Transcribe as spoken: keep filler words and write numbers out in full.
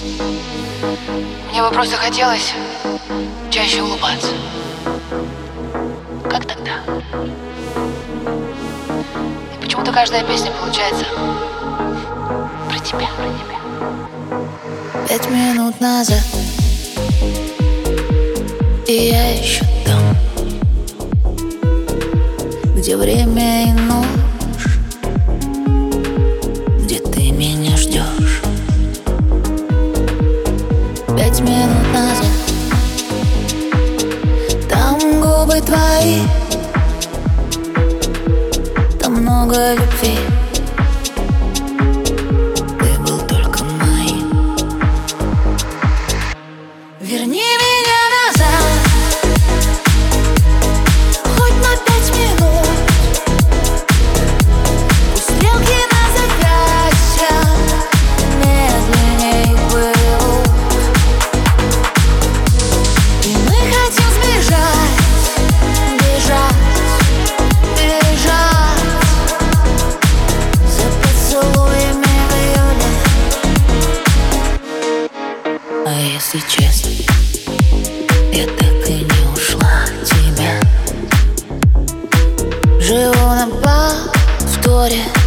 Мне бы просто хотелось чаще улыбаться. Как тогда? И почему-то каждая песня получается про тебя, про тебя. Пять минут назад, и я еще там, где время и ночь, где ты меня ждешь. Пять минут назад, там губы твои, там много любви. Ты был только моим. Верни меня назад, хоть на пять минут. Пусть стрелки на запястьях медленней плывут. И мы хотим сбежать, бежать, бежать за поцелуями в июле. А если честно, я так и не ушла от тебя. Живу на повторе.